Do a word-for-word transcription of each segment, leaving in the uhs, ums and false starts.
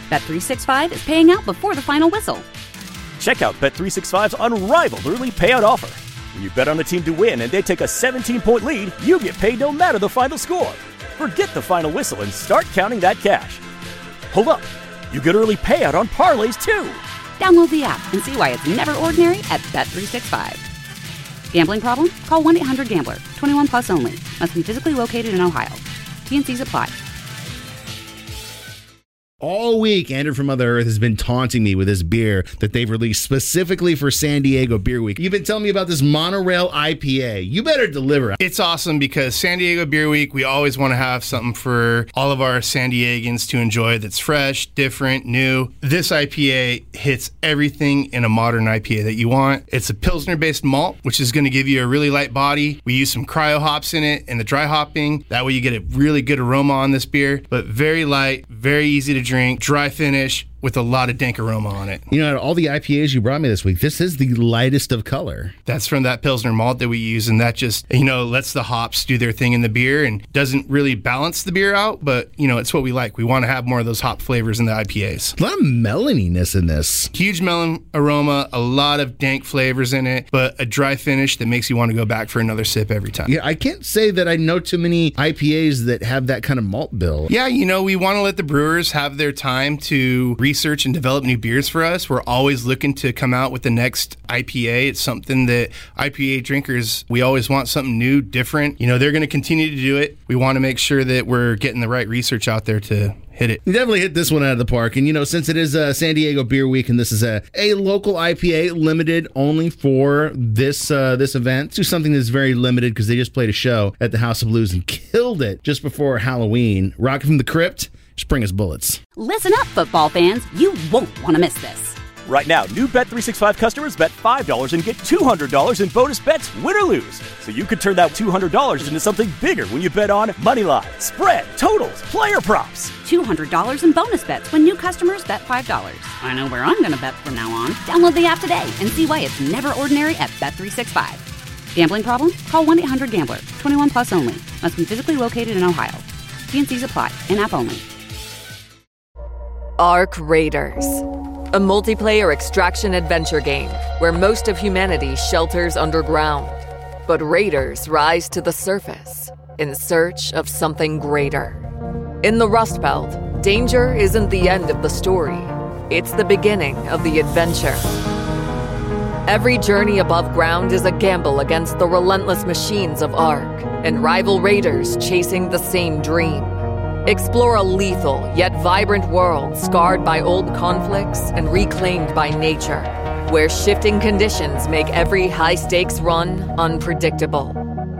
Bet three sixty-five is paying out before the final whistle. Check out Bet three sixty-five's unrivaled early payout offer. When you bet on a team to win and they take a seventeen-point lead, you get paid no matter the final score. Forget the final whistle and start counting that cash. Hold up. You get early payout on parlays, too. Download the app and see why it's never ordinary at Bet three sixty-five. Gambling problem? Call one eight hundred gambler. twenty-one plus only. Must be physically located in Ohio. T N Cs apply. All week, Andrew from Mother Earth has been taunting me with this beer that they've released specifically for San Diego Beer Week. You've been telling me about this monorail I P A. You better deliver. It's awesome because San Diego Beer Week, we always want to have something for all of our San Diegans to enjoy that's fresh, different, new. This I P A hits everything in a modern I P A that you want. It's a Pilsner-based malt, which is going to give you a really light body. We use some cryo hops in it and the dry hopping. That way you get a really good aroma on this beer, but very light, very easy to drink, dry finish with a lot of dank aroma on it. You know, all the I P As you brought me this week, this is the lightest of color. That's from that Pilsner malt that we use, and that just, you know, lets the hops do their thing in the beer and doesn't really balance the beer out, but, you know, it's what we like. We want to have more of those hop flavors in the I P As. A lot of meloniness in this. Huge melon aroma, a lot of dank flavors in it, but a dry finish that makes you want to go back for another sip every time. Yeah, I can't say that I know too many I P As that have that kind of malt bill. Yeah, you know, we want to let the brewers have their time to research and develop new beers for us. We're always looking to come out with the next I P A. It's something that I P A drinkers, we always want something new, different. You know, they're going to continue to do it. We want to make sure that we're getting the right research out there to hit it. You definitely hit this one out of the park. And, you know, since it is uh, San Diego Beer Week and this is a, a local I P A limited only for this uh, this event, let's do something that's very limited because they just played a show at the House of Blues and killed it just before Halloween. Rocket from the Crypt, just bring us bullets. Listen up, football fans. You won't want to miss this. Right now, new Bet three sixty-five customers bet five dollars and get two hundred dollars in bonus bets, win or lose. So you could turn that two hundred dollars into something bigger when you bet on money line, spread, totals, player props. two hundred dollars in bonus bets when new customers bet five dollars. I know where I'm going to bet from now on. Download the app today and see why it's never ordinary at Bet three sixty-five. Gambling problem? Call one eight hundred gambler. twenty-one plus only. Must be physically located in Ohio. T N Cs apply. In-app only. Arc Raiders, a multiplayer extraction adventure game where most of humanity shelters underground, but raiders rise to the surface in search of something greater. In the Rust Belt, danger isn't the end of the story, it's the beginning of the adventure. Every journey above ground is a gamble against the relentless machines of Arc and rival raiders chasing the same dream. Explore a lethal yet vibrant world scarred by old conflicts and reclaimed by nature, where shifting conditions make every high-stakes run unpredictable.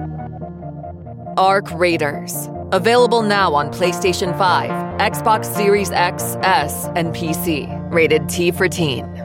Arc Raiders. Available now on PlayStation five, Xbox Series X, S, and P C. Rated T for Teen.